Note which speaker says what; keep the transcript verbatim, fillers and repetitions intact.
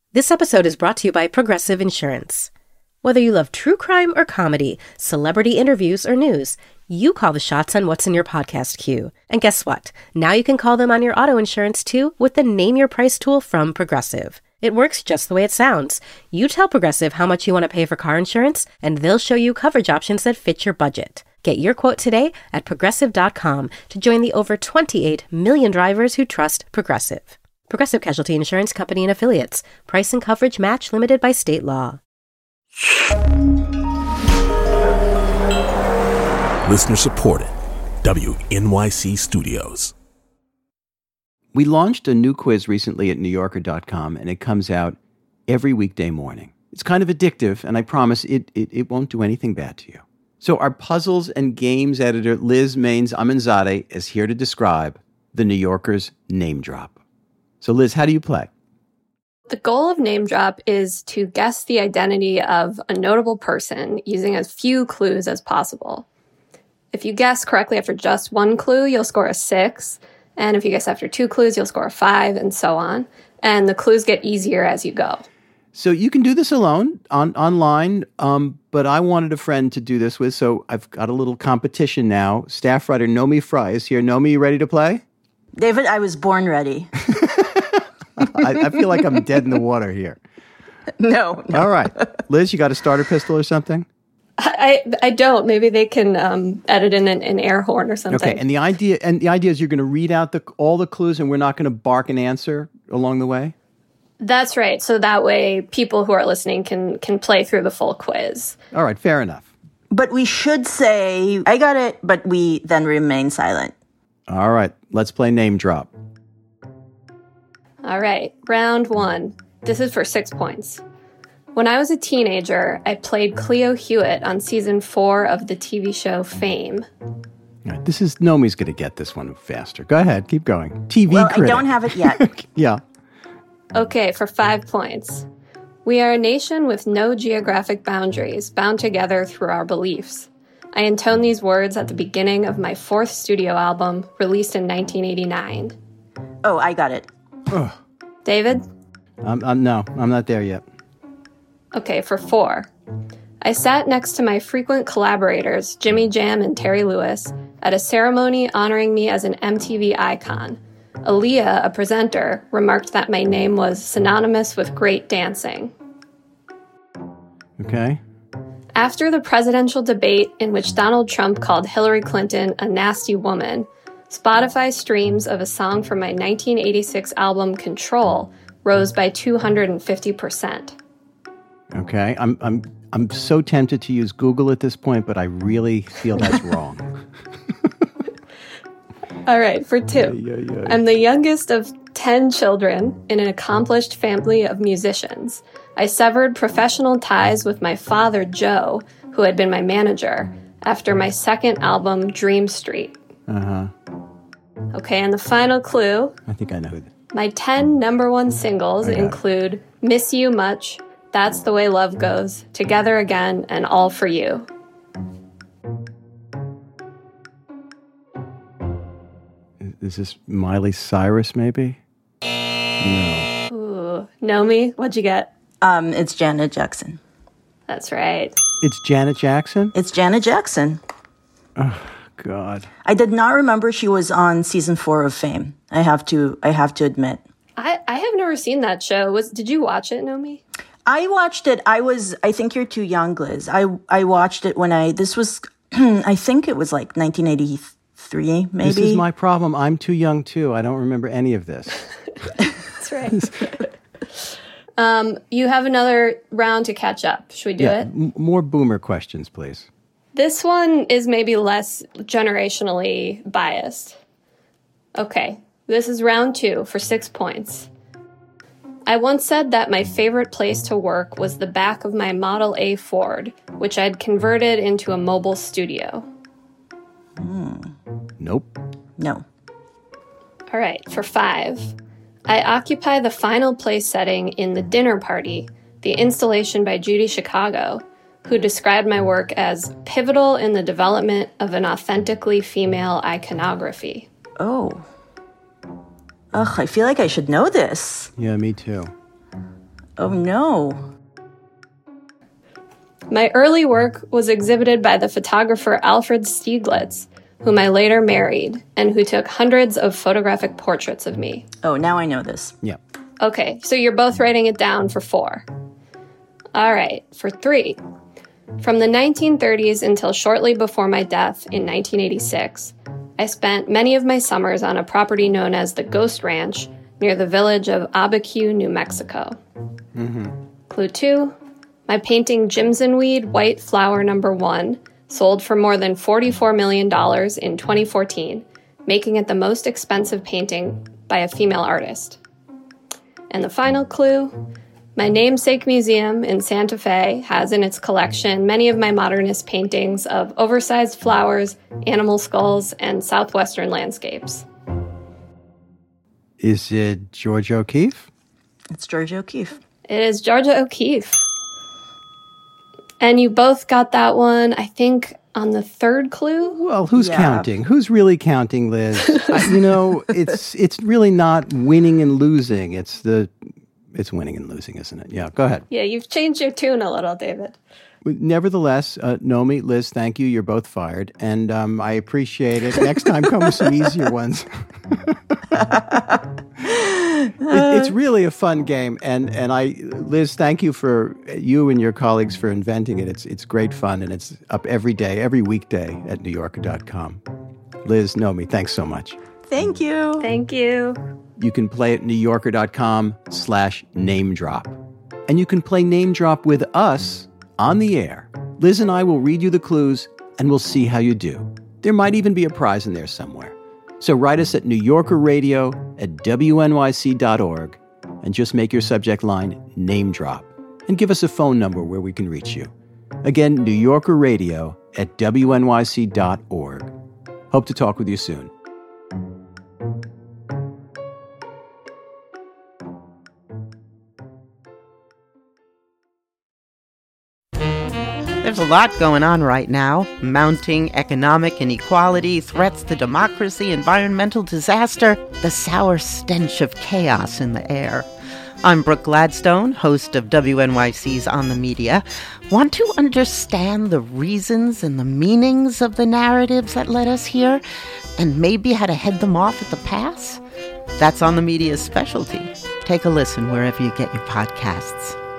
Speaker 1: This episode is brought to you by Progressive Insurance. Whether you love true crime or comedy, celebrity interviews or news, you call the shots on what's in your podcast queue. And guess what? Now you can call them on your auto insurance too with the Name Your Price tool from Progressive. It works just the way it sounds. You tell Progressive how much you want to pay for car insurance, and they'll show you coverage options that fit your budget. Get your quote today at progressive dot com to join the over twenty-eight million drivers who trust Progressive. Progressive Casualty Insurance Company and Affiliates. Price and coverage match limited by state law.
Speaker 2: Listener supported. W N Y C Studios.
Speaker 3: We launched a new quiz recently at new yorker dot com, and it comes out every weekday morning. It's kind of addictive, and I promise it, it, it won't do anything bad to you. So our puzzles and games editor, Liz Maines Aminzadeh, is here to describe the New Yorker's name drop. So Liz, how do you play?
Speaker 4: The goal of Name Drop is to guess the identity of a notable person using as few clues as possible. If you guess correctly after just one clue, you'll score a six. And if you guess after two clues, you'll score a five, and so on. And the clues get easier as you go.
Speaker 3: So you can do this alone, on online, um, but I wanted a friend to do this with, so I've got a little competition now. Staff writer Nomi Fry is here. Nomi, you ready to play?
Speaker 5: David, I was born ready.
Speaker 3: I, I feel like I'm dead in the water here.
Speaker 5: No, no.
Speaker 3: All right. Liz, you got a starter pistol or something?
Speaker 4: I I don't. Maybe they can um, edit in an, an air horn or something.
Speaker 3: Okay, and the idea and the idea is you're going to read out the all the clues, and we're not going to bark an answer along the way?
Speaker 4: That's right. So that way people who are listening can can play through the full quiz.
Speaker 3: All right, fair enough.
Speaker 5: But we should say, I got it, but we then remain silent.
Speaker 3: All right, let's play Name Drop.
Speaker 4: All right, round one. This is for six points. When I was a teenager, I played Cleo Hewitt on season four of the T V show Fame.
Speaker 3: All right, this is, Nomi's going to get this one faster. Go ahead, keep going. T V
Speaker 5: well,
Speaker 3: critic.
Speaker 5: I don't have it yet.
Speaker 3: Yeah.
Speaker 4: Okay, for five points. We are a nation with no geographic boundaries, bound together through our beliefs. I intone these words at the beginning of my fourth studio album, released in nineteen eighty-nine.
Speaker 5: Oh, I got it.
Speaker 3: Ugh.
Speaker 4: David?
Speaker 3: I'm, I'm, no, I'm not there yet.
Speaker 4: Okay, for four. I sat next to my frequent collaborators, Jimmy Jam and Terry Lewis, at a ceremony honoring me as an M T V icon. Aaliyah, a presenter, remarked that my name was synonymous with great dancing.
Speaker 3: Okay.
Speaker 4: After the presidential debate in which Donald Trump called Hillary Clinton a nasty woman, Spotify streams of a song from my nineteen eighty-six album Control rose by two hundred fifty percent.
Speaker 3: Okay. I'm I'm I'm so tempted to use Google at this point, but I really feel that's wrong.
Speaker 4: All right, for two.
Speaker 3: Yeah, yeah, yeah.
Speaker 4: I'm the youngest of ten children in an accomplished family of musicians. I severed professional ties with my father, Joe, who had been my manager, after my second album, Dream Street.
Speaker 3: Uh-huh.
Speaker 4: Okay, and the final clue.
Speaker 3: I think I know who.
Speaker 4: My ten number one singles
Speaker 3: I got it.
Speaker 4: include Miss You Much, That's the Way Love Goes, Together Again, and All for You.
Speaker 3: Is this Miley Cyrus, maybe? No.
Speaker 4: Ooh, Nomi, what'd you get?
Speaker 5: Um, it's Janet Jackson.
Speaker 4: That's right.
Speaker 3: It's Janet Jackson?
Speaker 5: It's Janet Jackson.
Speaker 3: Oh, God.
Speaker 5: I did not remember she was on season four of Fame. I have to, I have to admit.
Speaker 4: I, I have never seen that show. Was Did you watch it, Nomi?
Speaker 5: I watched it. I was, I think you're too young, Liz. I, I watched it when I, this was, I think it was like nineteen eighty-three, maybe.
Speaker 3: This is my problem. I'm too young, too. I don't remember any of this.
Speaker 4: That's right. um, you have another round to catch up. Should we do
Speaker 3: yeah,
Speaker 4: it?
Speaker 3: M- more boomer questions, please.
Speaker 4: This one is maybe less generationally biased. Okay, this is round two for six points. I once said that my favorite place to work was the back of my Model A Ford, which I'd converted into a mobile studio.
Speaker 5: Mm.
Speaker 3: Nope.
Speaker 5: No.
Speaker 4: All right, for five. I occupy the final place setting in The Dinner Party, the installation by Judy Chicago, who described my work as pivotal in the development of an authentically female iconography.
Speaker 5: Oh. Ugh, I feel like I should know this.
Speaker 3: Yeah, me too.
Speaker 5: Oh, no.
Speaker 4: My early work was exhibited by the photographer Alfred Stieglitz, whom I later married, and who took hundreds of photographic portraits of me.
Speaker 5: Oh, now I know this.
Speaker 3: Yeah.
Speaker 4: Okay, so you're both writing it down for four. All right, for three. From the nineteen thirties until shortly before my death in nineteen eighty-six, I spent many of my summers on a property known as the Ghost Ranch near the village of Abiquiu, New Mexico.
Speaker 3: Mm-hmm.
Speaker 4: Clue two. My painting Jimson Weed White Flower Number One sold for more than forty-four million dollars in twenty fourteen, making it the most expensive painting by a female artist. And the final clue, my namesake museum in Santa Fe has in its collection many of my modernist paintings of oversized flowers, animal skulls, and southwestern landscapes.
Speaker 3: Is it Georgia O'Keeffe?
Speaker 5: It's Georgia O'Keeffe.
Speaker 4: It is Georgia O'Keeffe. And you both got that one, I think, on the third clue?
Speaker 3: Well, who's
Speaker 5: Yeah.
Speaker 3: counting? Who's really counting, Liz? I, you know, it's it's really not winning and losing. It's the it's winning and losing, isn't it? Yeah, go ahead.
Speaker 4: Yeah, you've changed your tune a little, David.
Speaker 3: Nevertheless, uh, Nomi, Liz, thank you. You're both fired, and um, I appreciate it. Next time, come with some easier ones. it, it's really a fun game, and and I, Liz, thank you for you and your colleagues for inventing it. It's it's great fun, and it's up every day, every weekday at New Yorker dot com. Liz, Nomi, thanks so much.
Speaker 5: Thank you.
Speaker 4: Thank you.
Speaker 3: You can play at New Yorker dot com slash name drop, and you can play name drop with us on the air. Liz and I will read you the clues, and we'll see how you do. There might even be a prize in there somewhere. So write us at New Yorker Radio at W N Y C dot org and just make your subject line name drop and give us a phone number where we can reach you. Again, New Yorker Radio at W N Y C dot org. Hope to talk with you soon.
Speaker 6: There's a lot going on right now. Mounting economic inequality, threats to democracy, environmental disaster, the sour stench of chaos in the air. I'm Brooke Gladstone, host of W N Y C's On the Media. Want to understand the reasons and the meanings of the narratives that led us here, and maybe how to head them off at the pass? That's On the Media's specialty. Take a listen wherever you get your podcasts.